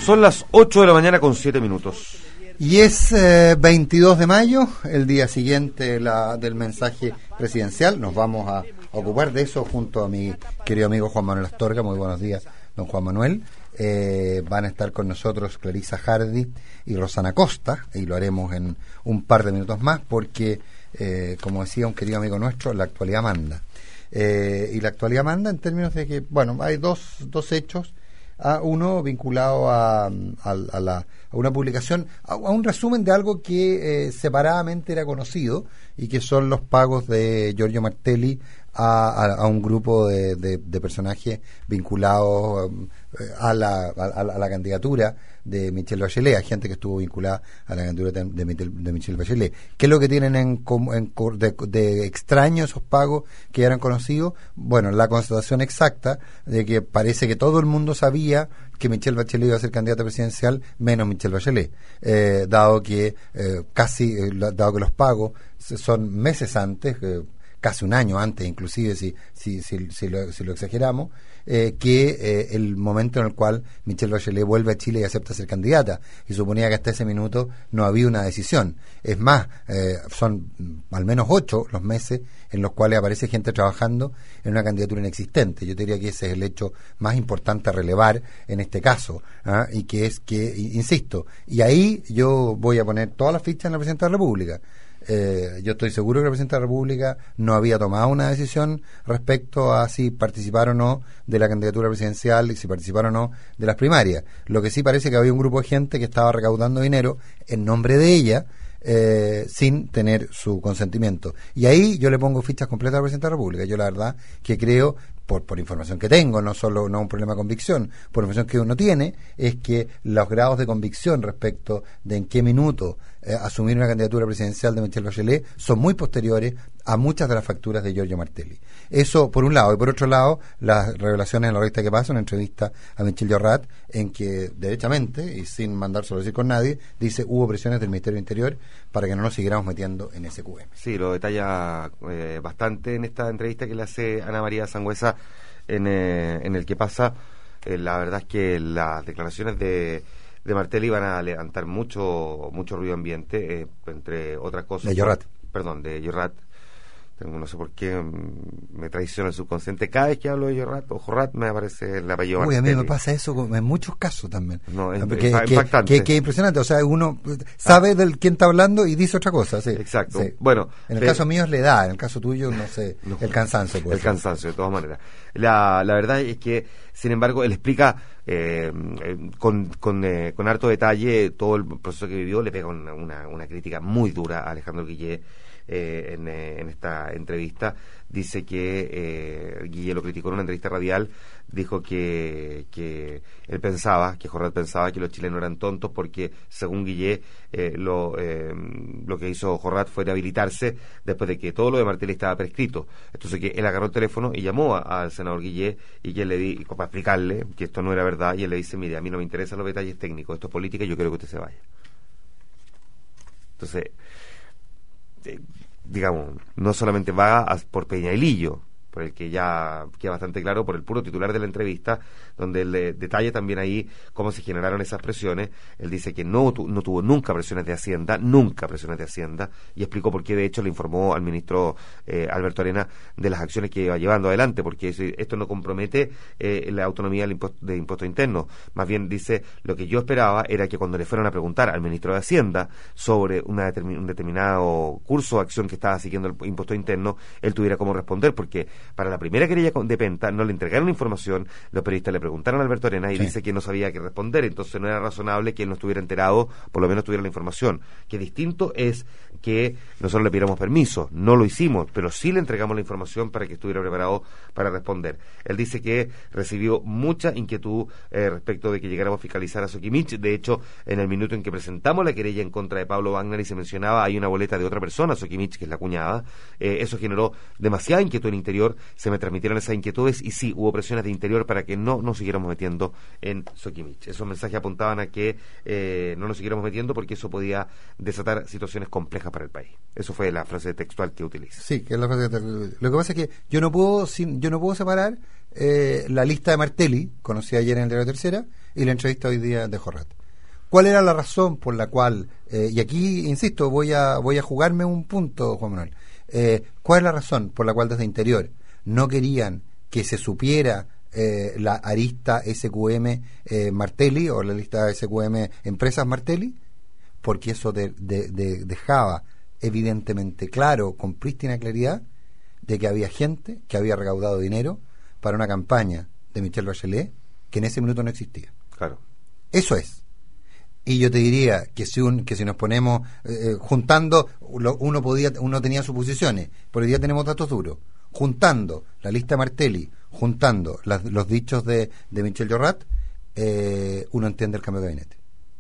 Son las 8 de la mañana con 7 minutos. Y es 22 de mayo, el día siguiente del mensaje presidencial. Nos vamos a ocupar de eso junto a mi querido amigo Juan Manuel Astorga. Muy buenos días, don Juan Manuel. Van a estar con nosotros Clarisa Hardy y Rosana Costa, y lo haremos en un par de minutos más porque, como decía un querido amigo nuestro, la actualidad manda. Y la actualidad manda en términos de que, bueno, hay dos hechos. Uno vinculado a una publicación, a un resumen de algo que separadamente era conocido, y que son los pagos de Giorgio Martelli a un grupo de personajes vinculados a la candidatura de Michelle Bachelet, a gente que estuvo vinculada a la candidatura de Michelle Bachelet. ¿Qué es lo que tienen de extraño esos pagos que ya eran conocidos? Bueno, la constatación exacta de que parece que todo el mundo sabía que Michelle Bachelet iba a ser candidata presidencial, menos Michelle Bachelet, dado que los pagos son meses antes, casi un año antes, inclusive si lo exageramos, que el momento en el cual Michelle Bachelet vuelve a Chile y acepta ser candidata, y suponía que hasta ese minuto no había una decisión. Es más, son al menos 8 los meses en los cuales aparece gente trabajando en una candidatura inexistente. Yo diría que ese es el hecho más importante a relevar en este caso, y que es que, insisto, y ahí yo voy a poner todas las fichas en la Presidenta de la República. Yo estoy seguro que la Presidenta de la República no había tomado una decisión respecto a si participar o no de la candidatura presidencial y si participar o no de las primarias. Lo que sí parece que había un grupo de gente que estaba recaudando dinero en nombre de ella, sin tener su consentimiento. Y ahí yo le pongo fichas completas a la Presidenta de la República. Yo la verdad que creo, por información que tengo, no un problema de convicción, por información que uno tiene, es que los grados de convicción respecto de en qué minuto asumir una candidatura presidencial de Michelle Bachelet son muy posteriores a muchas de las facturas de Giorgio Martelli. Eso por un lado, y por otro lado, las revelaciones en la revista Que Pasa, una entrevista a Michelle Llorrat, en que derechamente, y sin mandárselo a decir con nadie, dice: hubo presiones del Ministerio del Interior para que no nos siguiéramos metiendo en SQM. Sí, lo detalla bastante en esta entrevista que le hace Ana María Sangüesa en el Que Pasa. La verdad es que las declaraciones de Martelli van a levantar mucho ruido ambiente, entre otras cosas. De Llorrat. De Llorrat. No sé por qué me traiciona el subconsciente. Cada vez que hablo de Llorrat o Jorrat me aparece el apellido Martelli. Uy, a mí me pasa eso en muchos casos también. No, es impactante. Que impresionante. O sea, uno sabe del quién está hablando y dice otra cosa. Sí. Exacto. Sí. Bueno, en el caso mío es la edad, en el caso tuyo, no sé, el cansancio. El cansancio, de todas maneras. La verdad es que, sin embargo, él explica con harto detalle todo el proceso que vivió. Le pega una crítica muy dura a Alejandro Guillé en esta entrevista. Dice que Guillé lo criticó en una entrevista radial. Dijo que él pensaba, que Jorrat pensaba que los chilenos eran tontos porque, según Guillé, lo que hizo Jorrat fue rehabilitarse después de que todo lo de Martelli estaba prescrito. Entonces que él agarró el teléfono y llamó al senador Guillé, y que le para explicarle que esto no era verdad, y él le dice: mire, a mí no me interesan los detalles técnicos, esto es política y yo quiero que usted se vaya. Entonces, digamos, no solamente va por Peñalillo, por el que ya queda bastante claro por el puro titular de la entrevista, donde él detalla también ahí cómo se generaron esas presiones. Él dice que no tuvo nunca presiones de Hacienda, y explicó por qué. De hecho, le informó al ministro Alberto Arena de las acciones que iba llevando adelante, porque esto no compromete la autonomía de impuesto interno. Más bien, dice, lo que yo esperaba era que cuando le fueran a preguntar al ministro de Hacienda sobre un determinado curso o acción que estaba siguiendo el impuesto interno, él tuviera cómo responder, porque para la primera querella de Penta no le entregaron información, los periodistas le preguntaron a Alberto Arena y dice que no sabía qué responder. Entonces no era razonable que él no estuviera enterado, por lo menos tuviera la información. Que distinto es que nosotros le pidiéramos permiso, no lo hicimos, pero sí le entregamos la información para que estuviera preparado para responder. Él dice que recibió mucha inquietud respecto de que llegáramos a fiscalizar a Sokimich. De hecho, en el minuto en que presentamos la querella en contra de Pablo Wagner y se mencionaba hay una boleta de otra persona, Sokimich, que es la cuñada, eso generó demasiada inquietud en el interior. Se me transmitieron esas inquietudes y sí, hubo presiones de interior para que no nos siguiéramos metiendo en Sokimich. Esos mensajes apuntaban a que no nos siguiéramos metiendo porque eso podía desatar situaciones complejas para el país. Eso fue la frase textual que utiliza. Sí, que es la frase textual. Lo que pasa es que yo no puedo separar la lista de Martelli, conocida ayer en el diario Tercera, y la entrevista hoy día de Jorrat. ¿Cuál era la razón por la cual, y aquí, insisto, voy a jugarme un punto, Juan Manuel, cuál es la razón por la cual desde Interior no querían que se supiera la arista SQM Martelli o la lista SQM Empresas Martelli? Porque eso dejaba evidentemente claro, con prístina claridad, de que había gente que había recaudado dinero para una campaña de Michelle Bachelet que en ese minuto no existía. Claro. Eso es. Y yo te diría que si nos ponemos juntando, uno tenía suposiciones, pero hoy día tenemos datos duros. Juntando la lista Martelli, juntando los dichos de Michel Jorrat, uno entiende el cambio de gabinete.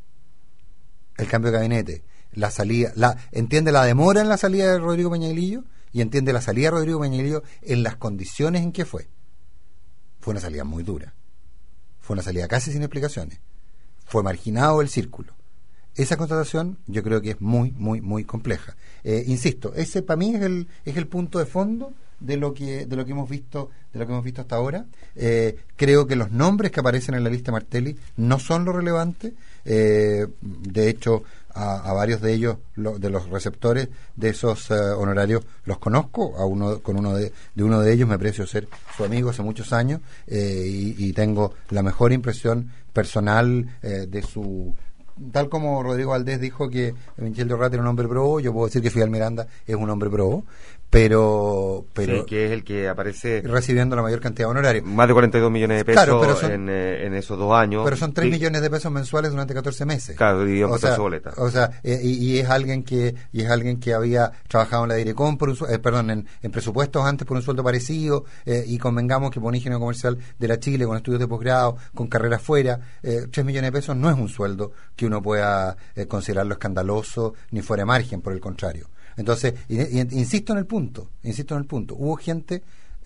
El cambio de gabinete, la salida, entiende la demora en la salida de Rodrigo Peñailillo y entiende la salida de Rodrigo Peñailillo en las condiciones en que fue. Fue una salida muy dura. Fue una salida casi sin explicaciones. Fue marginado el círculo. Esa constatación yo creo que es muy, muy, muy compleja. Insisto, ese para mí es el punto de fondo de lo que hemos visto hasta ahora. Creo que los nombres que aparecen en la lista Martelli no son lo relevante. De hecho, a varios de ellos, de los receptores de esos honorarios, los conozco. Con uno de ellos me aprecio ser su amigo hace muchos años, y tengo la mejor impresión personal de su... Tal como Rodrigo Valdés dijo que Michel Jorrat era un hombre pro, yo puedo decir que Fidel Miranda es un hombre pro, pero sí, que es el que aparece recibiendo la mayor cantidad de honorarios. Más de 42 millones de pesos, claro, en esos 2 años. Pero son 3 millones de pesos mensuales durante 14 meses. Claro, dividido en 14 boletas. O sea, y es alguien que había trabajado en la Direcom en presupuestos antes por un sueldo parecido, y convengamos que por un ingeniero comercial de la Chile, con estudios de posgrado, con carrera fuera, 3 millones de pesos no es un sueldo que uno pueda considerarlo escandaloso ni fuera de margen, por el contrario. Entonces, insisto en el punto, hubo gente,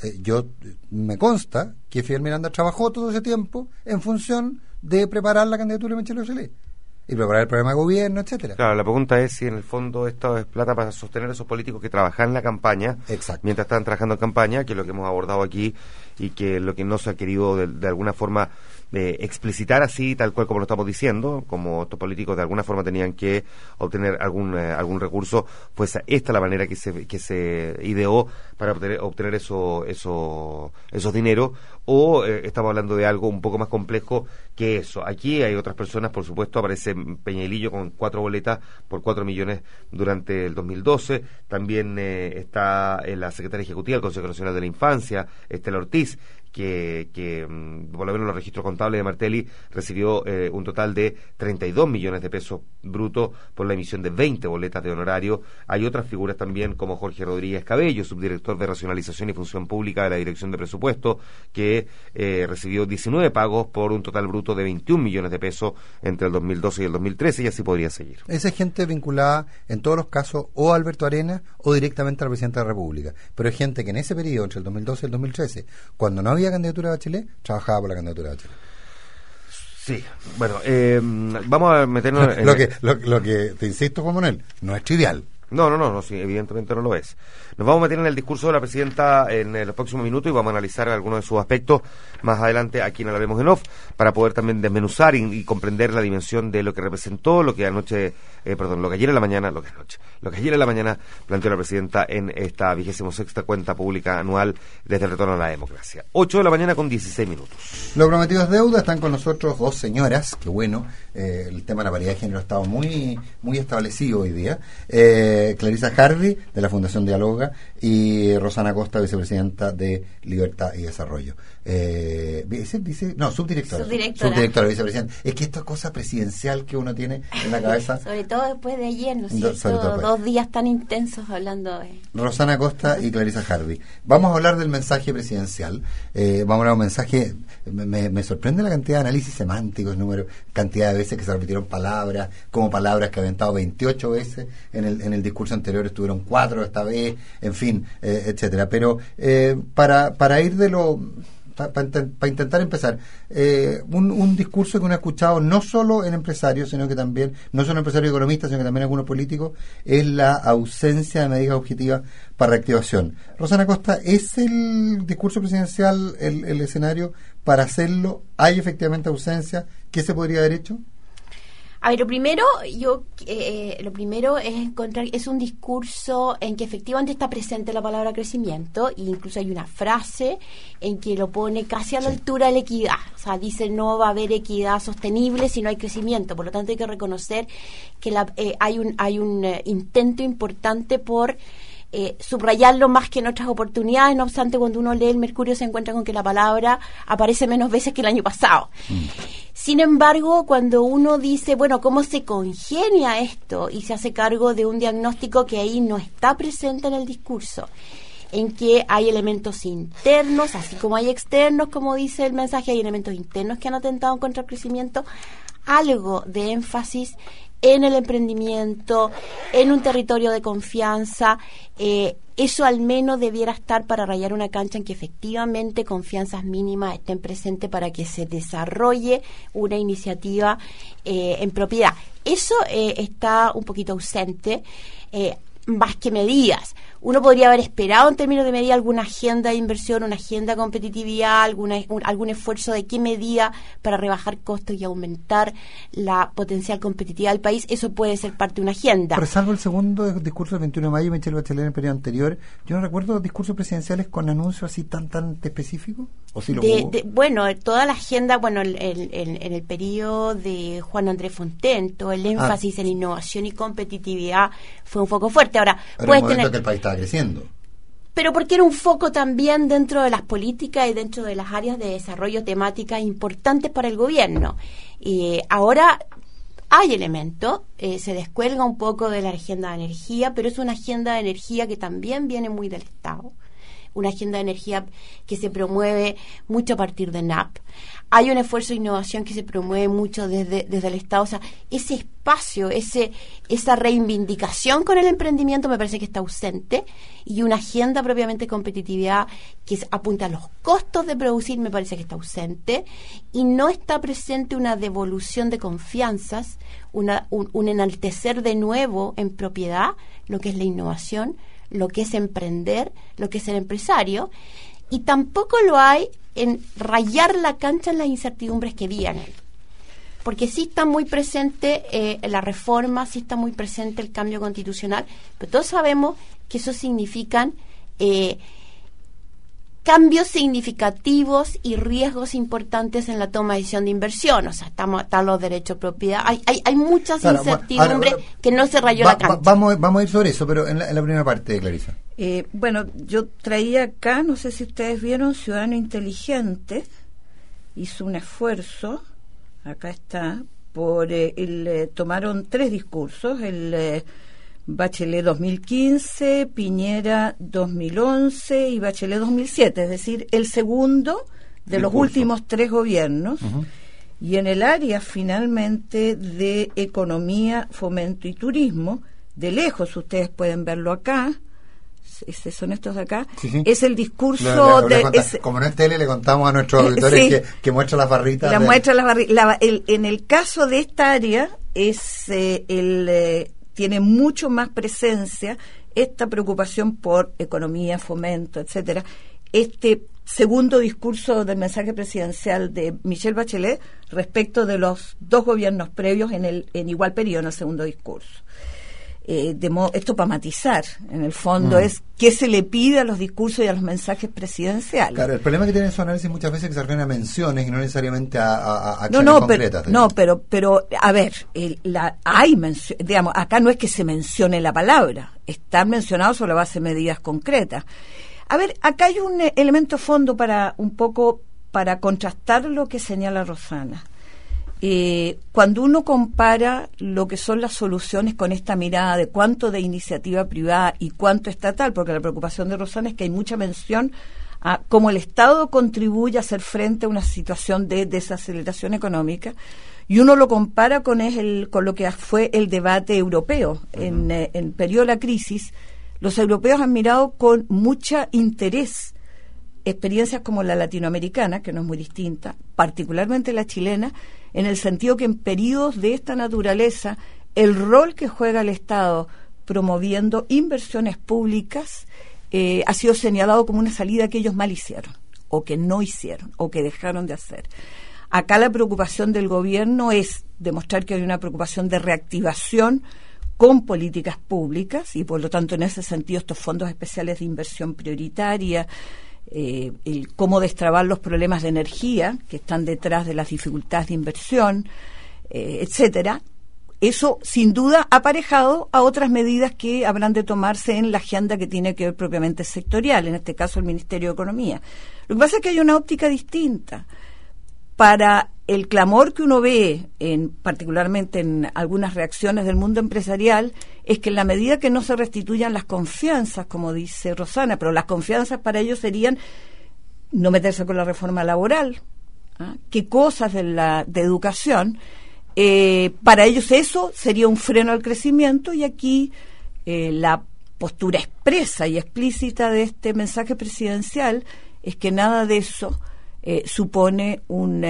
me consta que Fidel Miranda trabajó todo ese tiempo en función de preparar la candidatura de Michelle Bachelet y preparar el programa de gobierno, etcétera. Claro, la pregunta es si en el fondo esto es plata para sostener a esos políticos que trabajan en la campaña. Exacto. Mientras están trabajando en campaña, que es lo que hemos abordado aquí y que lo que no se ha querido de alguna forma explicitar así, tal cual como lo estamos diciendo, como estos políticos de alguna forma tenían que obtener algún recurso, pues esta es la manera que se ideó para obtener esos dineros, o estamos hablando de algo un poco más complejo que eso. Aquí hay otras personas, por supuesto, aparece Peñailillo con 4 boletas por 4 millones durante el 2012, también está la secretaria ejecutiva del Consejo Nacional de la Infancia, Estela Ortiz, que por lo menos los registros contables de Martelli recibió un total de 32 millones de pesos brutos por la emisión de 20 boletas de honorario. Hay otras figuras también como Jorge Rodríguez Cabello, subdirector de Racionalización y Función Pública de la Dirección de Presupuesto, que recibió 19 pagos por un total bruto de 21 millones de pesos entre el 2012 y el 2013, y así podría seguir. Esa es gente vinculada en todos los casos o a Alberto Arenas o directamente al presidente de la República, pero es gente que en ese periodo, entre el 2012 y el 2013, cuando no había candidatura de Bachelet, trabajaba por la candidatura de Bachelet. Sí, bueno, vamos a meternos en... Lo que te insisto, Juan Manuel, no es trivial. No, sí, evidentemente no lo es. Nos vamos a meter en el discurso de la presidenta en los próximos minutos y vamos a analizar algunos de sus aspectos más adelante aquí en Hablemos en Off, para poder también desmenuzar y comprender la dimensión de lo que representó, lo que ayer en la mañana planteó la presidenta en esta 26ª cuenta pública anual desde el retorno a la democracia. 8 de la mañana con 16 minutos. Lo prometido es deuda. Están con nosotros 2 señoras, que bueno, el tema de la paridad de género ha estado muy, muy establecido hoy día. Clarisa Hardy, de la Fundación Dialoga, y Rosana Costa, vicepresidenta de Libertad y Desarrollo. Subdirectora, vicepresidenta. Es que esta cosa presidencial que uno tiene en la cabeza. Sobre todo después de ayer, ¿no es cierto? 2 días tan intensos hablando de... Rosana Costa y Clarisa Hardy. Vamos a hablar del mensaje presidencial. Vamos a hablar de un mensaje... Me sorprende la cantidad de análisis semánticos, cantidad de veces que se repitieron palabras, como palabras que habían estado 28 veces en el discurso anterior, estuvieron 4 esta vez, en fin, etcétera. Pero para ir de lo... Para intentar empezar, un discurso que uno ha escuchado no solo en empresarios, sino que también, no solo en empresarios y economistas, sino que también en algunos políticos, es la ausencia de medidas objetivas para reactivación. Rosana Costa, ¿es el discurso presidencial el escenario para hacerlo? ¿Hay efectivamente ausencia? ¿Qué se podría haber hecho? A ver, lo primero es encontrar, es un discurso en que efectivamente está presente la palabra crecimiento, e incluso hay una frase en que lo pone casi a la altura de la equidad. O sea, dice no va a haber equidad sostenible si no hay crecimiento. Por lo tanto, hay que reconocer que hay un intento importante por subrayarlo más que en otras oportunidades. No obstante, cuando uno lee el Mercurio se encuentra con que la palabra aparece menos veces que el año pasado. Sin embargo, cuando uno dice, bueno, ¿cómo se congenia esto? Y se hace cargo de un diagnóstico que ahí no está presente en el discurso, en que hay elementos internos, así como hay externos, como dice el mensaje, hay elementos internos que han atentado contra el crecimiento, algo de énfasis en el emprendimiento, en un territorio de confianza, eso al menos debiera estar para rayar una cancha en que efectivamente confianzas mínimas estén presentes para que se desarrolle una iniciativa en propiedad. Eso está un poquito ausente, más que medidas. Uno podría haber esperado en términos de medida alguna agenda de inversión, una agenda de competitividad, algún esfuerzo de qué medida para rebajar costos y aumentar la potencial competitividad del país. Eso puede ser parte de una agenda. Pero salvo el segundo discurso del 21 de mayo, Michelle Bachelet en el periodo anterior, yo no recuerdo discursos presidenciales con anuncios así tan específicos. ¿O sí lo hubo? Bueno, toda la agenda, bueno, en el periodo de Juan Andrés Fontaine, todo el énfasis en innovación y competitividad fue un foco fuerte. Ahora, puedes tener que el país estaba creciendo. Pero porque era un foco también dentro de las políticas y dentro de las áreas de desarrollo temáticas importantes para el gobierno. Ahora hay elementos, se descuelga un poco de la agenda de energía, pero es una agenda de energía que también viene muy del Estado. Una agenda de energía que se promueve mucho a partir de NAP. Hay un esfuerzo de innovación que se promueve mucho desde el Estado. O sea, ese espacio, esa reivindicación con el emprendimiento me parece que está ausente, y una agenda propiamente de competitividad que apunta a los costos de producir me parece que está ausente, y no está presente una devolución de confianzas, un enaltecer de nuevo en propiedad lo que es la innovación, lo que es emprender, lo que es ser empresario, y tampoco lo hay en rayar la cancha en las incertidumbres que vienen, porque sí está muy presente la reforma, sí está muy presente el cambio constitucional, pero todos sabemos que eso significan cambios significativos y riesgos importantes en la toma de decisión de inversión. O sea, están los derechos de propiedad. Hay muchas incertidumbres que no se rayó la cancha. Vamos a ir sobre eso, pero en la primera parte, Clarisa. Bueno, yo traía acá, no sé si ustedes vieron, Ciudadano Inteligente hizo un esfuerzo, acá está, tomaron 3 discursos, el Bachelet 2015, Piñera 2011 y Bachelet 2007, es decir, el segundo de los últimos 3 gobiernos. Y en el área finalmente de economía, fomento y turismo, de lejos ustedes pueden verlo acá, son estos de acá, sí. Es el discurso como no es tele, le contamos a nuestros auditores que muestra las barritas. En el caso de esta área tiene mucho más presencia esta preocupación por economía, fomento, etcétera. Este segundo discurso del mensaje presidencial de Michelle Bachelet respecto de los 2 gobiernos previos en igual periodo, en el segundo discurso. Esto para matizar, en el fondo, es qué se le pide a los discursos y a los mensajes presidenciales. Claro, el problema que tiene su análisis muchas veces es que se refieren a menciones y no necesariamente a acciones concretas. Pero a ver, hay menciones, digamos, acá no es que se mencione la palabra, están mencionados sobre la base de medidas concretas. A ver, acá hay un elemento fondo para contrastar lo que señala Rosana. Cuando uno compara lo que son las soluciones con esta mirada de cuánto de iniciativa privada y cuánto estatal, porque la preocupación de Rosana es que hay mucha mención a cómo el Estado contribuye a hacer frente a una situación de desaceleración económica, y uno lo compara con lo que fue el debate europeo. En el periodo de la crisis, los europeos han mirado con mucho interés experiencias como la latinoamericana, que no es muy distinta, particularmente la chilena, en el sentido que en periodos de esta naturaleza el rol que juega el Estado promoviendo inversiones públicas ha sido señalado como una salida que ellos mal hicieron, o que no hicieron, o que dejaron de hacer. Acá la preocupación del gobierno es demostrar que hay una preocupación de reactivación con políticas públicas y por lo tanto en ese sentido estos fondos especiales de inversión prioritaria, el cómo destrabar los problemas de energía que están detrás de las dificultades de inversión, etcétera. Eso sin duda aparejado a otras medidas que habrán de tomarse en la agenda que tiene que ver propiamente sectorial, en este caso el Ministerio de Economía. Lo que pasa es que hay una óptica distinta. Para el clamor que uno ve, particularmente en algunas reacciones del mundo empresarial, es que en la medida que no se restituyan las confianzas, como dice Rosana, pero las confianzas para ellos serían no meterse con la reforma laboral, qué cosas de educación, para ellos eso sería un freno al crecimiento y aquí la postura expresa y explícita de este mensaje presidencial es que nada de eso supone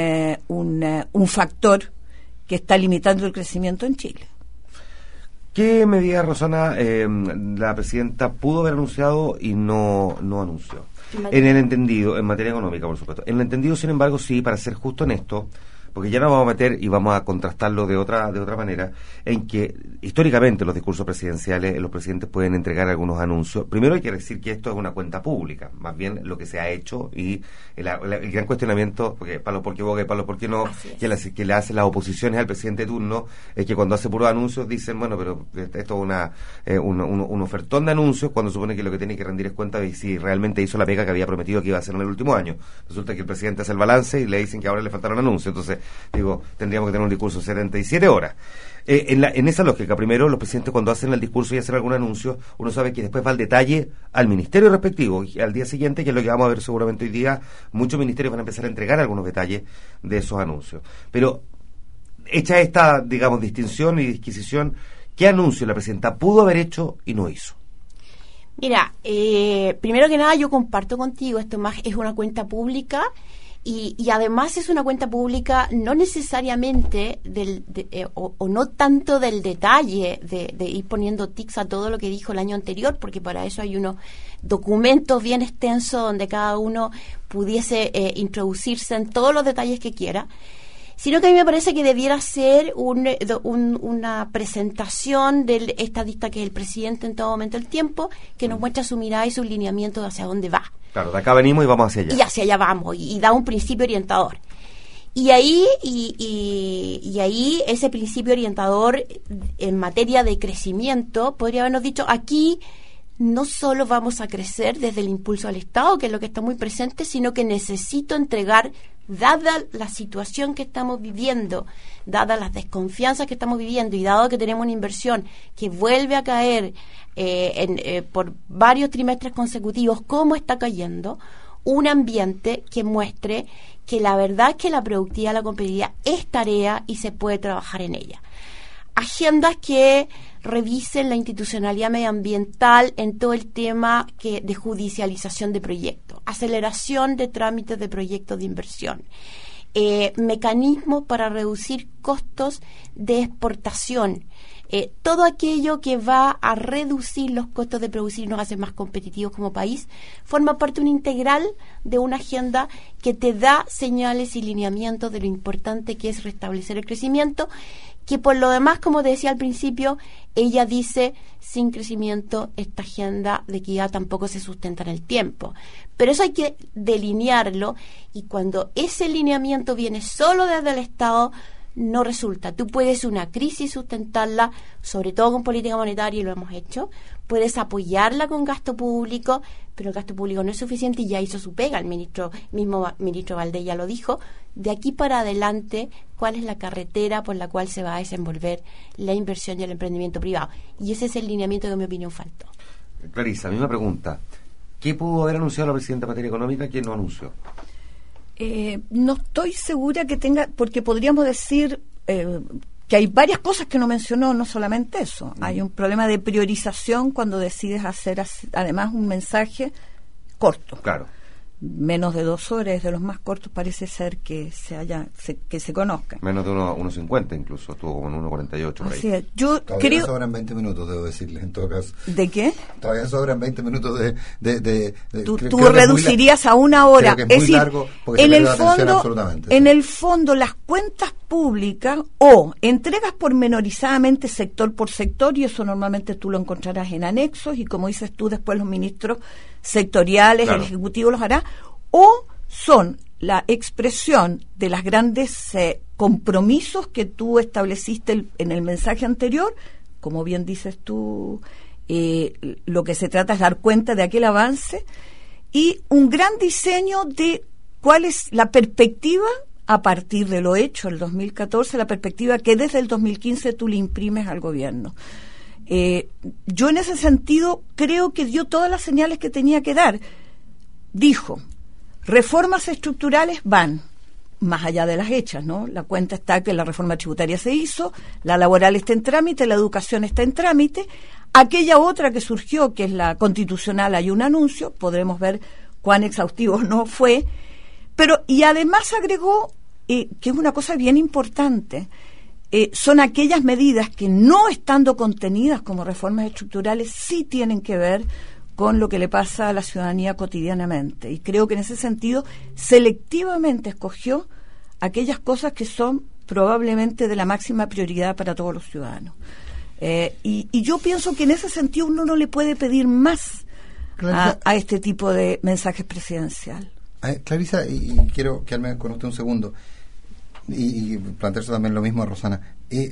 un factor que está limitando el crecimiento en Chile. ¿Qué medida, Rosana, la presidenta pudo haber anunciado y no anunció? En el entendido, en materia económica, por supuesto. En el entendido, sin embargo, sí, para ser justo en esto, porque ya nos vamos a meter y vamos a contrastarlo de otra manera, en que históricamente los discursos presidenciales, los presidentes pueden entregar algunos anuncios. Primero hay que decir que esto es una cuenta pública, más bien lo que se ha hecho y el gran cuestionamiento, porque Pablo por qué boga y Pablo por qué no, que le hacen las oposiciones al presidente de turno, es que cuando hace puros anuncios dicen, bueno, pero esto es un ofertón de anuncios, cuando supone que lo que tiene que rendir es cuenta de si realmente hizo la pega que había prometido que iba a hacer en el último año. Resulta que el presidente hace el balance y le dicen que ahora le faltaron anuncios, entonces tendríamos que tener un discurso de 77 horas. En esa lógica, primero, los presidentes cuando hacen el discurso y hacen algún anuncio, uno sabe que después va al detalle al ministerio respectivo, y al día siguiente, que es lo que vamos a ver seguramente hoy día, muchos ministerios van a empezar a entregar algunos detalles de esos anuncios. Pero, hecha esta, digamos, distinción y disquisición, ¿qué anuncio la presidenta pudo haber hecho y no hizo? Mira, primero que nada yo comparto contigo, esto más es una cuenta pública. Y además es una cuenta pública no necesariamente o no tanto del detalle de ir poniendo tics a todo lo que dijo el año anterior, porque para eso hay unos documentos bien extensos donde cada uno pudiese introducirse en todos los detalles que quiera, sino que a mí me parece que debiera ser una presentación del estadista que es el presidente en todo momento del tiempo, que nos muestra su mirada y su lineamiento de hacia dónde va. Claro, de acá venimos y vamos hacia allá. Y hacia allá vamos, y da un principio orientador. Y ahí ese principio orientador en materia de crecimiento podría habernos dicho, aquí no solo vamos a crecer desde el impulso al Estado, que es lo que está muy presente, sino que necesito entregar, dada la situación que estamos viviendo, dadas las desconfianzas que estamos viviendo y dado que tenemos una inversión que vuelve a caer por varios trimestres consecutivos, cómo está cayendo, un ambiente que muestre que la verdad es que la productividad, la competitividad es tarea y se puede trabajar en ella. Agendas que revisen la institucionalidad medioambiental en todo el tema de judicialización de proyectos, aceleración de trámites de proyectos de inversión, mecanismos para reducir costos de exportación, todo aquello que va a reducir los costos de producir y nos hace más competitivos como país, forma parte de un integral de una agenda que te da señales y lineamientos de lo importante que es restablecer el crecimiento, que por lo demás, como te decía al principio, ella dice, sin crecimiento esta agenda de equidad tampoco se sustenta en el tiempo. Pero eso hay que delinearlo, y cuando ese lineamiento viene solo desde el Estado, no resulta. Tú puedes una crisis sustentarla, sobre todo con política monetaria, y lo hemos hecho. Puedes apoyarla con gasto público, pero el gasto público no es suficiente y ya hizo su pega. El ministro Valdés ya lo dijo. De aquí para adelante, ¿cuál es la carretera por la cual se va a desenvolver la inversión y el emprendimiento privado? Y ese es el lineamiento que, en mi opinión, faltó. Clarisa, misma pregunta. ¿Qué pudo haber anunciado la presidenta en materia económica? ¿Quién no anunció? No estoy segura que tenga, porque podríamos decir que hay varias cosas que no mencionó, no solamente eso. Hay un problema de priorización cuando decides hacer además un mensaje corto. Claro. menos de 2 horas, es de los más cortos, parece ser que se conozcan. Menos de 1:50 incluso, estuvo como en 1:48 por ahí. Así es. Yo todavía creo... sobran 20 minutos, debo decirles, en todo caso. ¿De qué? Todavía sobran 20 minutos Tú reducirías a 1 hora. Creo que es muy largo porque en se el pierde atención fondo, absolutamente. en el fondo, las cuentas públicas o entregas pormenorizadamente sector por sector, y eso normalmente tú lo encontrarás en anexos, y como dices tú, después los ministros sectoriales, claro, el Ejecutivo los hará, o son la expresión de las grandes compromisos que tú estableciste en el mensaje anterior. Como bien dices tú, lo que se trata es dar cuenta de aquel avance y un gran diseño de cuál es la perspectiva a partir de lo hecho el 2014, la perspectiva que desde el 2015 tú le imprimes al gobierno. Yo en ese sentido creo que dio todas las señales que tenía que dar. Dijo, reformas estructurales van más allá de las hechas, ¿no? La cuenta está que la reforma tributaria se hizo, la laboral está en trámite, la educación está en trámite, aquella otra que surgió, que es la constitucional, hay un anuncio, podremos ver cuán exhaustivo no fue, pero y además agregó que es una cosa bien importante, son aquellas medidas que no estando contenidas como reformas estructurales sí tienen que ver con lo que le pasa a la ciudadanía cotidianamente. Y creo que en ese sentido selectivamente escogió aquellas cosas que son probablemente de la máxima prioridad para todos los ciudadanos. Y yo pienso que en ese sentido uno no le puede pedir más a este tipo de mensajes presidencial. Clarisa, y quiero quedarme con usted un segundo y plantearse también lo mismo a Rosana. Se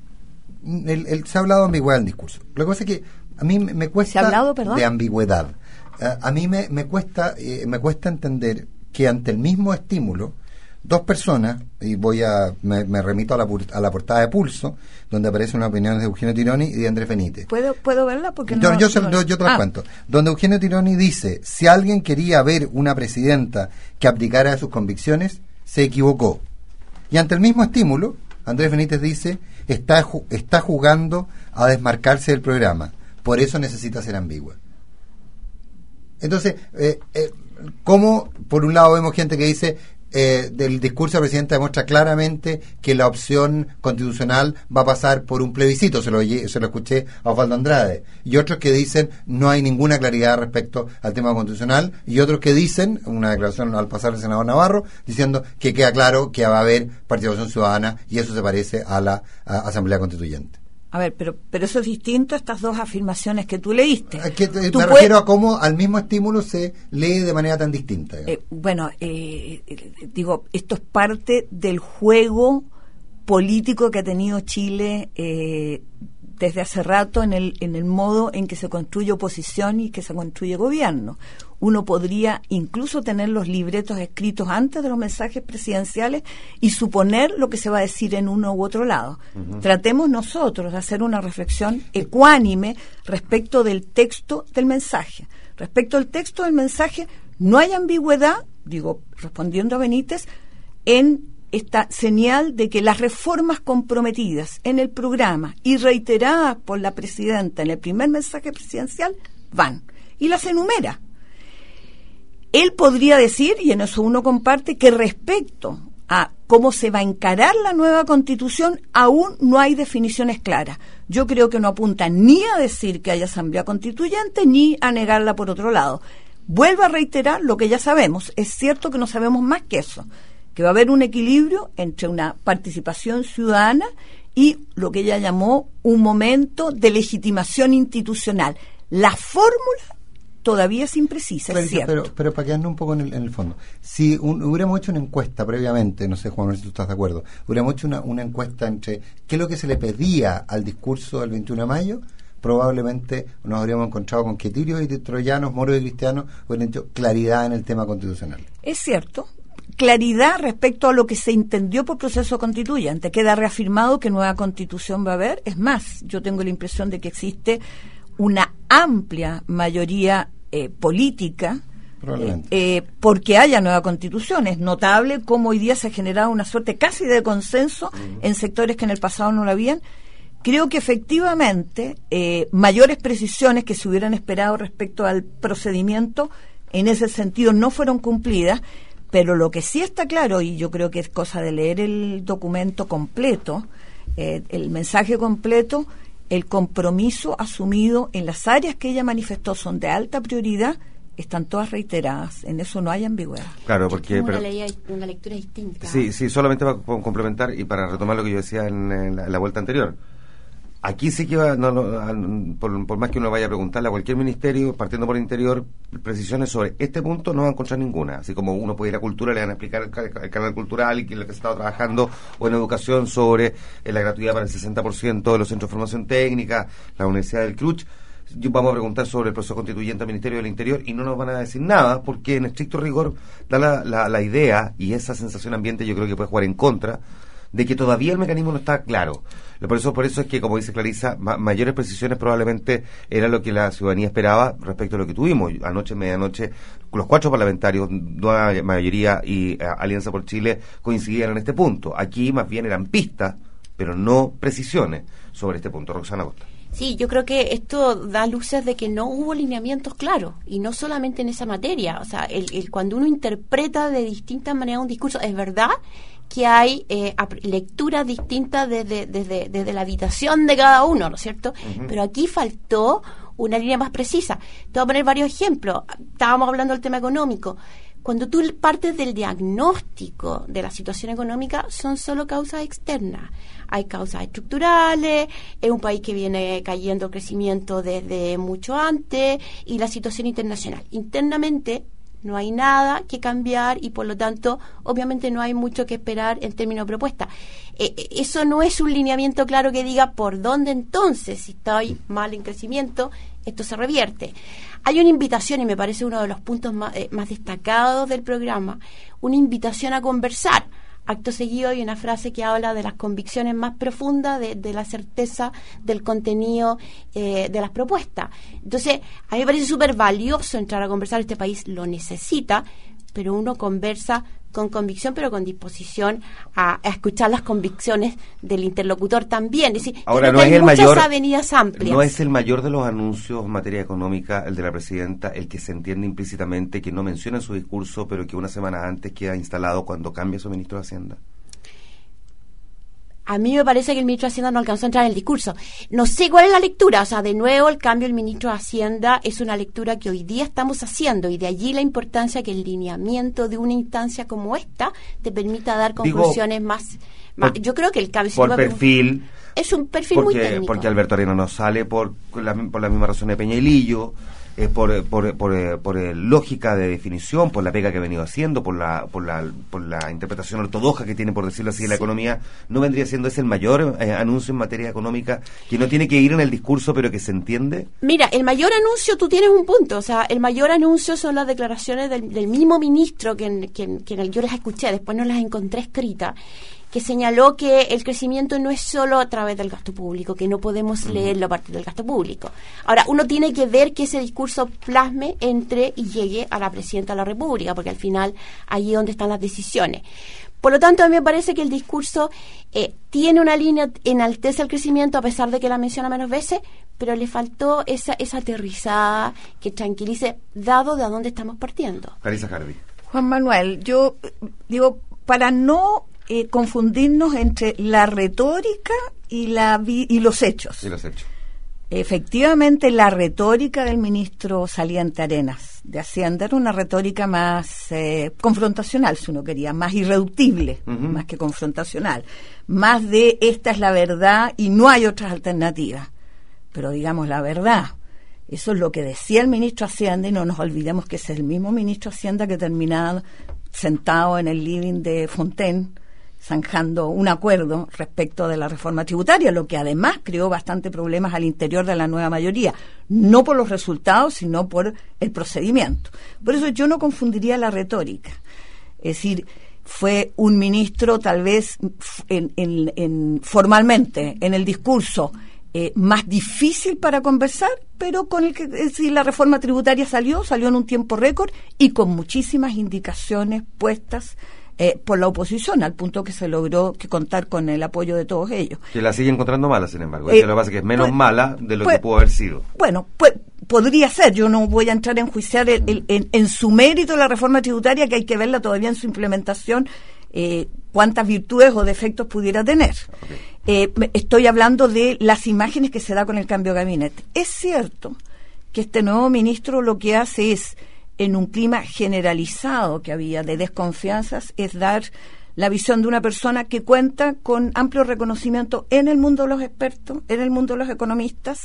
ha hablado de ambigüedad en el discurso. Lo que pasa es que a mí me cuesta de ambigüedad. A mí me cuesta entender que ante el mismo estímulo, dos personas, y me remito a la portada de Pulso, donde aparecen unas opiniones de Eugenio Tironi y de Andrés Benítez. ¿Puedo verla? Porque yo te las cuento. Donde Eugenio Tironi dice, si alguien quería ver una presidenta que abdicara de sus convicciones, se equivocó. Y ante el mismo estímulo, Andrés Benítez dice, está jugando a desmarcarse del programa. Por eso necesita ser ambigua. Entonces, ¿cómo por un lado vemos gente que dice del discurso del presidente demuestra claramente que la opción constitucional va a pasar por un plebiscito? Se lo escuché a Osvaldo Andrade. Y otros que dicen no hay ninguna claridad respecto al tema constitucional. Y otros que dicen, una declaración al pasar el senador Navarro, diciendo que queda claro que va a haber participación ciudadana y eso se parece a la Asamblea Constituyente. A ver, pero eso es distinto a estas dos afirmaciones que tú leíste. Me refiero a cómo al mismo estímulo se lee de manera tan distinta. Digo, esto es parte del juego político que ha tenido Chile desde hace rato en el modo en que se construye oposición y que se construye gobierno. Uno podría incluso tener los libretos escritos antes de los mensajes presidenciales y suponer lo que se va a decir en uno u otro lado. Uh-huh. Tratemos nosotros de hacer una reflexión ecuánime respecto del texto del mensaje. Respecto al texto del mensaje, no hay ambigüedad, digo, respondiendo a Benítez, en esta señal de que las reformas comprometidas en el programa y reiteradas por la presidenta en el primer mensaje presidencial van. Y las enumera. Él podría decir, y en eso uno comparte, que respecto a cómo se va a encarar la nueva Constitución, aún no hay definiciones claras. Yo creo que no apunta ni a decir que haya asamblea constituyente, ni a negarla por otro lado. Vuelvo a reiterar lo que ya sabemos. Es cierto que no sabemos más que eso, que va a haber un equilibrio entre una participación ciudadana y lo que ella llamó un momento de legitimación institucional. La fórmula todavía es imprecisa, es cierto. Pero para quedarnos un poco en el fondo, si hubiéramos hecho una encuesta previamente, no sé, Juan, si tú estás de acuerdo, hubiéramos hecho una encuesta entre qué es lo que se le pedía al discurso del 21 de mayo, probablemente nos habríamos encontrado con que tirios y troyanos, moros y cristianos hubieran hecho claridad en el tema constitucional. Es cierto. Claridad respecto a lo que se entendió por proceso constituyente. Queda reafirmado que nueva constitución va a haber. Es más, yo tengo la impresión de que existe una amplia mayoría política porque haya nueva constitución. Es notable cómo hoy día se ha generado una suerte casi de consenso en sectores que en el pasado no lo habían. Creo que efectivamente mayores precisiones que se hubieran esperado respecto al procedimiento en ese sentido no fueron cumplidas, pero lo que sí está claro, y yo creo que es cosa de leer el documento completo, el mensaje completo, el compromiso asumido en las áreas que ella manifestó son de alta prioridad, están todas reiteradas, en eso no hay ambigüedad. Claro, porque... una lectura distinta. Sí, solamente para complementar y para retomar lo que yo decía en la vuelta anterior. Aquí sí que por más que uno vaya a preguntarle a cualquier ministerio, partiendo por el interior, precisiones sobre este punto no va a encontrar ninguna. Así como uno puede ir a cultura, le van a explicar el canal cultural y lo que se está trabajando, o en educación sobre la gratuidad para el 60% de los centros de formación técnica, la Universidad del Cluj. Vamos a preguntar sobre el proceso constituyente al Ministerio del Interior y no nos van a decir nada, porque en estricto rigor da la idea, y esa sensación ambiente yo creo que puede jugar en contra, de que todavía el mecanismo no está claro. Por eso es que, como dice Clarisa, mayores precisiones probablemente era lo que la ciudadanía esperaba respecto a lo que tuvimos. Anoche, medianoche, los 4 parlamentarios, Nueva Mayoría y Alianza por Chile, coincidían en este punto. Aquí más bien eran pistas, pero no precisiones sobre este punto. Roxana Costa. Sí, yo creo que esto da luces de que no hubo lineamientos claros, y no solamente en esa materia. O sea, cuando uno interpreta de distintas maneras un discurso, es verdad que hay lecturas distintas desde la habitación de cada uno, ¿no es cierto? Uh-huh. Pero aquí faltó una línea más precisa. Te voy a poner varios ejemplos. Estábamos hablando del tema económico. Cuando tú partes del diagnóstico de la situación económica, son solo causas externas. Hay causas estructurales, es un país que viene cayendo crecimiento desde mucho antes, y la situación internacional. Internamente no hay nada que cambiar y, por lo tanto, obviamente no hay mucho que esperar en términos de propuesta. Eso no es un lineamiento claro que diga por dónde entonces, si estoy mal en crecimiento, esto se revierte. Hay una invitación, y me parece uno de los puntos más destacados del programa, una invitación a conversar. Acto seguido hay una frase que habla de las convicciones más profundas, de la certeza del contenido de las propuestas. Entonces, a mí me parece súper valioso entrar a conversar. Este país lo necesita, pero uno conversa con convicción, pero con disposición a escuchar las convicciones del interlocutor también. Es decir, ahora, no es el mayor, avenidas amplias. No es el mayor de los anuncios en materia económica, el de la presidenta, el que se entiende implícitamente, que no menciona en su discurso, pero que una semana antes queda instalado cuando cambia su ministro de Hacienda. A mí me parece que el ministro de Hacienda no alcanzó a entrar en el discurso. No sé cuál es la lectura. O sea, de nuevo, el cambio del ministro de Hacienda es una lectura que hoy día estamos haciendo, y de allí la importancia que el lineamiento de una instancia como esta te permita dar conclusiones más. Yo creo que el cambio... Por perfil... Es un perfil muy técnico. Porque Alberto Arena no sale por la misma razón de Peña y Lillo, por lógica de definición, por la pega que ha venido haciendo, por la interpretación ortodoxa que tiene, por decirlo así, de la economía. No vendría siendo ese el mayor anuncio en materia económica, que no tiene que ir en el discurso, pero que se entiende. Mira, el mayor anuncio, tú tienes un punto. O sea, el mayor anuncio son las declaraciones del mismo ministro que yo las escuché, después no las encontré escritas, que señaló que el crecimiento no es solo a través del gasto público, que no podemos leerlo a partir del gasto público. Ahora, uno tiene que ver que ese discurso plasme, entre y llegue a la presidenta de la República, porque al final allí es donde están las decisiones. Por lo tanto, a mí me parece que el discurso tiene una línea, enaltece el crecimiento, a pesar de que la menciona menos veces, pero le faltó esa aterrizada que tranquilice, dado de a dónde estamos partiendo. Clarisa Hardy. Juan Manuel, yo digo, para no confundirnos entre la retórica y los hechos. Y los hechos. Efectivamente, la retórica del ministro Saliente Arenas de Hacienda era una retórica más confrontacional, si uno quería, más irreductible, más que confrontacional, más de esta es la verdad y no hay otras alternativas. Pero digamos la verdad, eso es lo que decía el ministro Hacienda, y no nos olvidemos que es el mismo ministro Hacienda que terminaba sentado en el living de Fontaine, zanjando un acuerdo respecto de la reforma tributaria, lo que además creó bastante problemas al interior de la nueva mayoría, no por los resultados, sino por el procedimiento. Por eso yo no confundiría la retórica. Es decir, fue un ministro tal vez formalmente, en el discurso, más difícil para conversar, pero con el que, es decir, la reforma tributaria salió en un tiempo récord y con muchísimas indicaciones puestas por la oposición, al punto que se logró contar con el apoyo de todos ellos. Que la sigue encontrando mala, sin embargo. Lo que pasa es que es menos mala de lo que pudo haber sido. Bueno, podría ser, yo no voy a entrar a enjuiciar en su mérito la reforma tributaria, que hay que verla todavía en su implementación, cuántas virtudes o defectos pudiera tener. Estoy hablando de las imágenes que se da con el cambio de gabinete. Es cierto que este nuevo ministro lo que hace es, en un clima generalizado que había de desconfianzas, es dar la visión de una persona que cuenta con amplio reconocimiento en el mundo de los expertos, en el mundo de los economistas,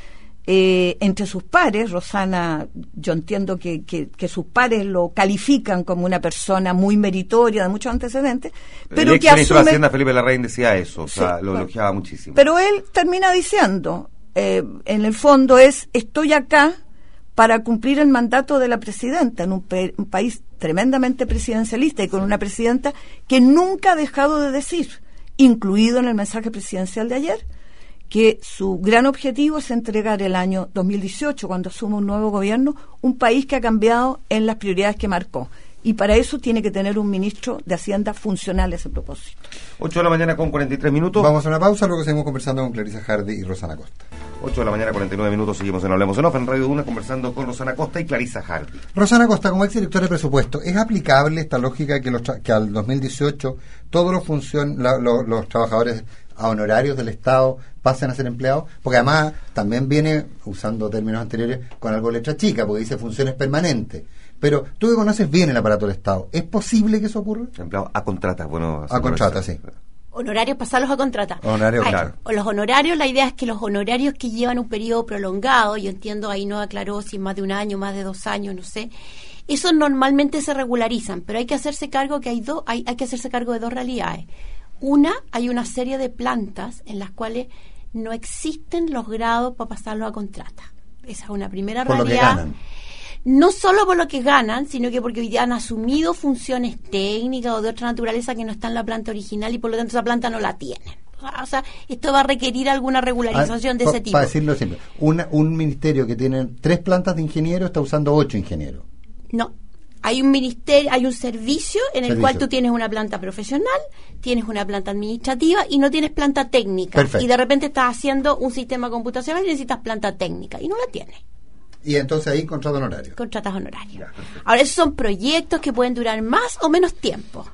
entre sus pares. Rosana, yo entiendo que sus pares lo califican como una persona muy meritoria, de muchos antecedentes, pero el que ministro de asume... Hacienda, Felipe Larraín, decía eso, o sea, Sí, lo bueno, elogiaba muchísimo. Pero él termina diciendo, en el fondo es, estoy acá para cumplir el mandato de la presidenta en un país tremendamente presidencialista y con una presidenta que nunca ha dejado de decir, incluido en el mensaje presidencial de ayer, que su gran objetivo es entregar el año 2018, cuando asuma un nuevo gobierno, un país que ha cambiado en las prioridades que marcó. Y para eso tiene que tener un ministro de Hacienda funcional a ese propósito. 8 de la mañana con 43 minutos. Vamos a una pausa, luego seguimos conversando con Clarisa Hardy y Rosana Costa. 8 de la mañana, 49 minutos, seguimos en Hablemos en Off, en Radio Duna, conversando con Rosana Costa y Clarisa Hardy. Rosana Costa, como exdirectora de presupuesto, ¿es aplicable esta lógica que al 2018 todos los trabajadores a honorarios del Estado pasen a ser empleados? Porque además también viene, usando términos anteriores, con algo letra chica, porque dice funciones permanentes. Pero tú que conoces bien el aparato del Estado, ¿es posible que eso ocurra? Empleados a contrata, bueno. A contrata, sí. Honorarios, pasarlos a contrata. Honorarios, claro. O los honorarios, la idea es que los honorarios que llevan un periodo prolongado, yo entiendo, ahí no aclaró si más de un año, más de 2 años, no sé, esos normalmente se regularizan, pero hay que hacerse cargo que hay que hacerse cargo de 2 realidades. Una, hay una serie de plantas en las cuales no existen los grados para pasarlos a contrata. Esa es una primera por realidad. Lo que ganan. No solo por lo que ganan, sino que porque hoy día han asumido funciones técnicas o de otra naturaleza que no está en la planta original y por lo tanto esa planta no la tienen. O sea, esto va a requerir alguna regularización de ese tipo. Para decirlo siempre, un ministerio que tiene 3 plantas de ingenieros está usando 8 ingenieros. No. Hay un ministerio, hay un servicio en el cual tú tienes una planta profesional, tienes una planta administrativa y no tienes planta técnica. Perfecto. Y de repente estás haciendo un sistema computacional y necesitas planta técnica y no la tienes. Y entonces ahí contrato honorario. Contratas honorarios. Ahora, esos son proyectos que pueden durar más o menos tiempo.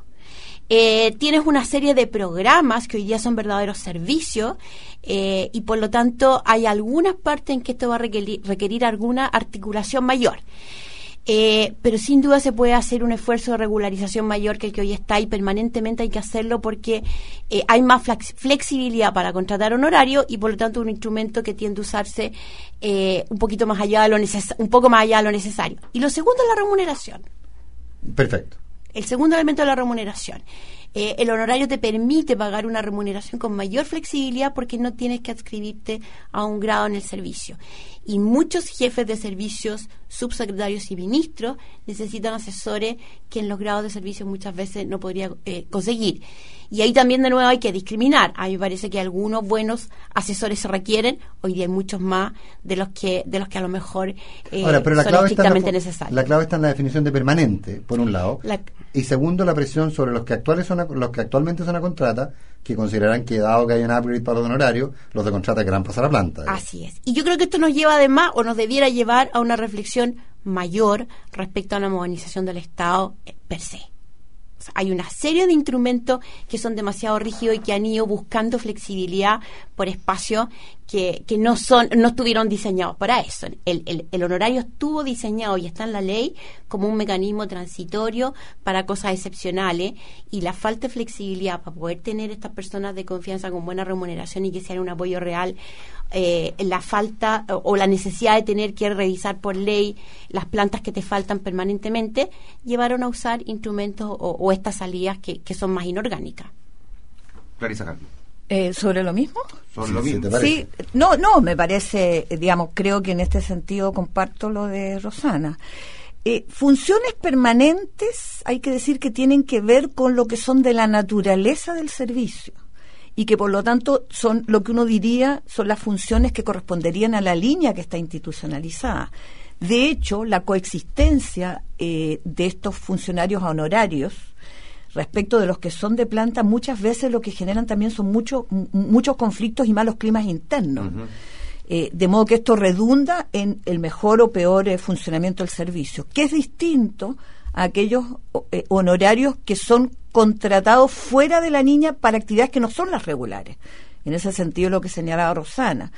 Tienes una serie de programas que hoy día son verdaderos servicios y por lo tanto hay algunas partes en que esto va a requerir alguna articulación mayor. Pero sin duda se puede hacer un esfuerzo de regularización mayor que el que hoy está y permanentemente hay que hacerlo porque hay más flexibilidad para contratar honorario y por lo tanto un instrumento que tiende a usarse un poquito más allá de lo un poco más allá de lo necesario. Y lo segundo es la remuneración. Perfecto. El segundo elemento es la remuneración. El honorario te permite pagar una remuneración con mayor flexibilidad porque no tienes que adscribirte a un grado en el servicio. Y muchos jefes de servicios, subsecretarios y ministros necesitan asesores que en los grados de servicio muchas veces no podría conseguir. Y ahí también de nuevo hay que discriminar. A mí me parece que algunos buenos asesores se requieren, hoy día hay muchos más de los que a lo mejor Ahora, pero la son clave estrictamente necesarios. La clave está en la definición de permanente, por un lado, y segundo, la presión sobre los que actualmente son a contrata, que considerarán que dado que hay un upgrade para los honorarios, los de contrata querrán pasar a planta. Así es. Y yo creo que esto nos lleva además, o nos debiera llevar a una reflexión mayor respecto a una modernización del Estado per se. O sea, hay una serie de instrumentos que son demasiado rígidos y que han ido buscando flexibilidad por espacio que no estuvieron diseñados para eso. El honorario estuvo diseñado y está en la ley como un mecanismo transitorio para cosas excepcionales y la falta de flexibilidad para poder tener estas personas de confianza con buena remuneración y que sean un apoyo real, la falta o la necesidad de tener que revisar por ley las plantas que te faltan permanentemente llevaron a usar instrumentos o estas salidas que son más inorgánicas. Clarisa Hardy. ¿Sobre lo mismo? Sobre lo mismo. Sí, no, me parece, creo que en este sentido comparto lo de Rosana. Funciones permanentes, hay que decir que tienen que ver con lo que son de la naturaleza del servicio y que por lo tanto son lo que uno diría son las funciones que corresponderían a la línea que está institucionalizada. De hecho, la coexistencia de estos funcionarios honorarios respecto de los que son de planta, muchas veces lo que generan también son muchos conflictos y malos climas internos. de modo que esto redunda en el mejor o peor funcionamiento del servicio, que es distinto a aquellos honorarios que son contratados fuera de la niña para actividades que no son las regulares. En ese sentido, lo que señalaba Rosana,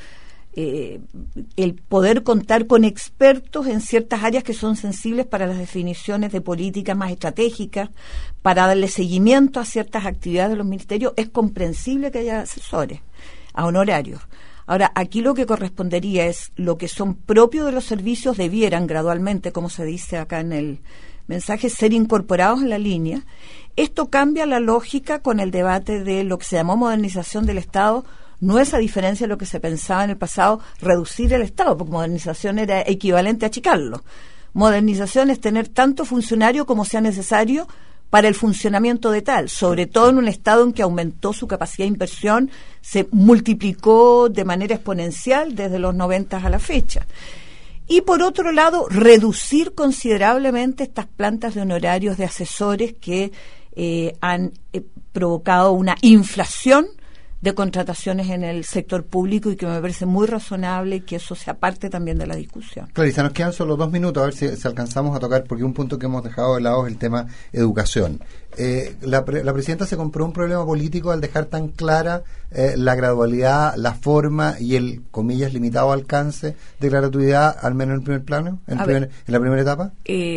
el poder contar con expertos en ciertas áreas que son sensibles para las definiciones de políticas más estratégicas, para darle seguimiento a ciertas actividades de los ministerios, es comprensible que haya asesores a honorarios. Ahora, aquí lo que correspondería es lo que son propios de los servicios debieran gradualmente, como se dice acá en el mensaje, ser incorporados en la línea. Esto cambia la lógica con el debate de lo que se llamó modernización del Estado. No es, a diferencia de lo que se pensaba en el pasado, reducir el Estado, porque modernización era equivalente a achicarlo. Modernización es tener tanto funcionario como sea necesario para el funcionamiento de tal, sobre todo en un Estado en que aumentó su capacidad de inversión, se multiplicó de manera exponencial desde los 90 a la fecha. Y por otro lado, reducir considerablemente estas plantas de honorarios de asesores que han provocado una inflación de contrataciones en el sector público y que me parece muy razonable que eso sea parte también de la discusión. Clarisa, nos quedan solo 2 minutos, a ver si alcanzamos a tocar, porque un punto que hemos dejado de lado es el tema educación. La presidenta se compró un problema político al dejar tan clara la gradualidad, la forma y el, comillas, limitado alcance de la gratuidad, al menos en el primer plano, en la primera etapa.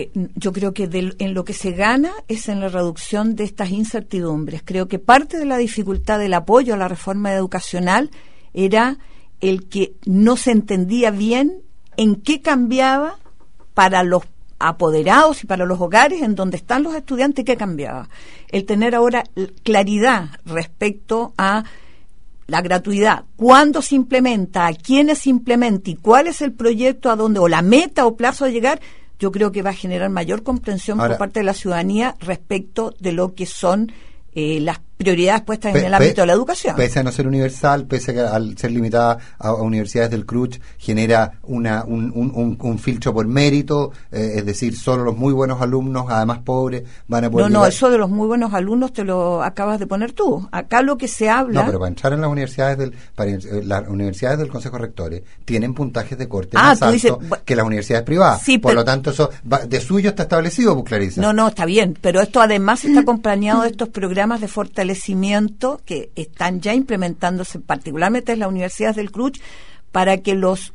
Yo creo que en lo que se gana es en la reducción de estas incertidumbres. Creo que parte de la dificultad del apoyo a la reforma educacional era el que no se entendía bien en qué cambiaba para los apoderados y para los hogares en donde están los estudiantes, qué cambiaba. El tener ahora claridad respecto a la gratuidad, cuándo se implementa, a quiénes se implementa y cuál es el proyecto a dónde, o la meta o plazo de llegar, yo creo que va a generar mayor comprensión por parte de la ciudadanía respecto de lo que son las prioridades puestas en el ámbito de la educación. Pese a no ser universal, pese a que al ser limitada a universidades del CRUCH genera un filtro por mérito, es decir, solo los muy buenos alumnos, además pobres, van a poder... No, eso de los muy buenos alumnos te lo acabas de poner tú. Acá lo que se habla... No, pero para entrar en las universidades del Consejo de Rectores tienen puntajes de corte más alto que las universidades privadas. Sí, por lo tanto, eso de suyo está establecido, pues, Clarisa. No, está bien, pero esto además está acompañado de estos programas de fortalecimiento que están ya implementándose, particularmente en las universidades del CRUCH, para que los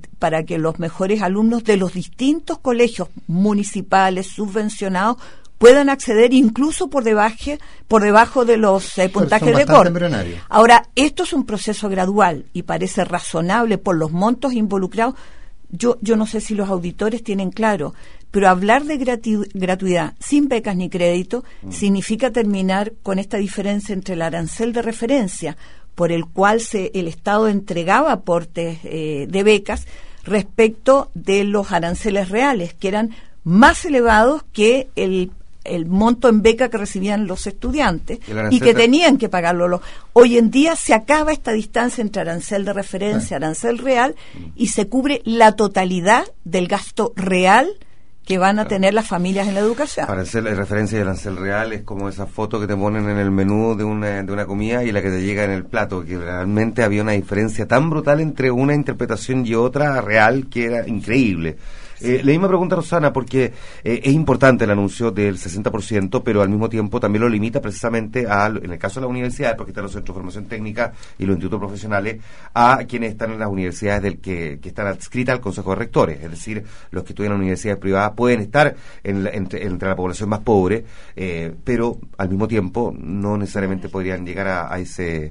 mejores alumnos de los distintos colegios municipales subvencionados puedan acceder incluso por debajo de los puntajes de corte. Ahora, esto es un proceso gradual y parece razonable por los montos involucrados. Yo no sé si los auditores tienen claro, pero hablar de gratuidad sin becas ni crédito significa terminar con esta diferencia entre el arancel de referencia, por el cual el Estado entregaba aportes de becas, respecto de los aranceles reales, que eran más elevados que el monto en beca que recibían los estudiantes y que tenían que pagarlo. Hoy en día se acaba esta distancia entre arancel de referencia, arancel real, y se cubre la totalidad del gasto real que van a tener las familias en la educación. Arancel de referencia y arancel real es como esa foto que te ponen en el menú de una comida y la que te llega en el plato, que realmente había una diferencia tan brutal entre una interpretación y otra real que era increíble. La misma pregunta, Rosana, porque es importante el anuncio del 60%, pero al mismo tiempo también lo limita precisamente en el caso de las universidades, porque están los centros de formación técnica y los institutos profesionales, a quienes están en las universidades que están adscritas al Consejo de Rectores, es decir, los que estudian en universidades privadas pueden estar entre la población más pobre, pero al mismo tiempo no necesariamente podrían llegar a ese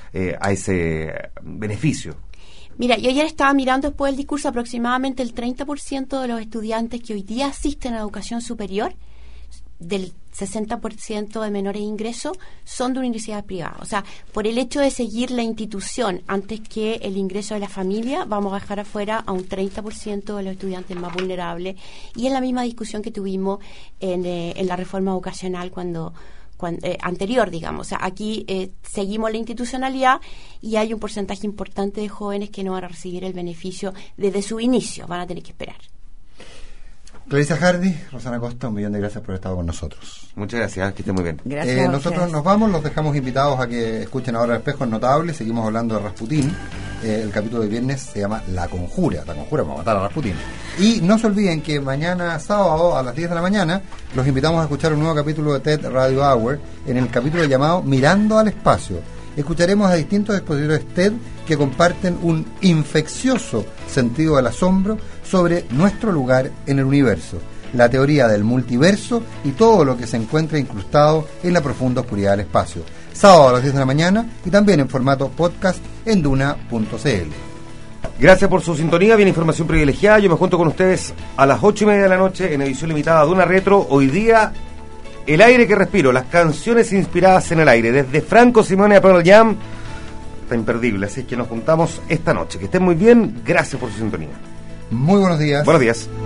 beneficio. Mira, yo ayer estaba mirando después del discurso, aproximadamente el 30% de los estudiantes que hoy día asisten a educación superior, del 60% de menores ingresos, son de universidades privadas. O sea, por el hecho de seguir la institución antes que el ingreso de la familia, vamos a dejar afuera a un 30% de los estudiantes más vulnerables. Y es la misma discusión que tuvimos en la reforma educacional anterior, digamos. O sea, aquí seguimos la institucionalidad y hay un porcentaje importante de jóvenes que no van a recibir el beneficio desde su inicio, van a tener que esperar. Clarisa Hardy, Rosana Costa, un millón de gracias por haber estado con nosotros. Muchas gracias, que esté muy bien. Gracias. Nosotros nos vamos, los dejamos invitados a que escuchen ahora Espejos Notables, seguimos hablando de Rasputín. el capítulo de viernes se llama La Conjura para matar a Rasputín. Y no se olviden que mañana sábado a las 10 de la mañana los invitamos a escuchar un nuevo capítulo de TED Radio Hour en el capítulo llamado Mirando al Espacio. Escucharemos a distintos expositores TED que comparten un infeccioso sentido del asombro sobre nuestro lugar en el universo, la teoría del multiverso y todo lo que se encuentra incrustado en la profunda oscuridad del espacio. Sábado a las 10 de la mañana y también en formato podcast en duna.cl. Gracias por su sintonía, bien información privilegiada. Yo me junto con ustedes a las 8:30 de la noche en edición limitada de Duna Retro. Hoy día, el aire que respiro, las canciones inspiradas en el aire, desde Franco Simone a Pearl Jam, está imperdible. Así que nos juntamos esta noche. Que estén muy bien, gracias por su sintonía. Muy buenos días. Buenos días.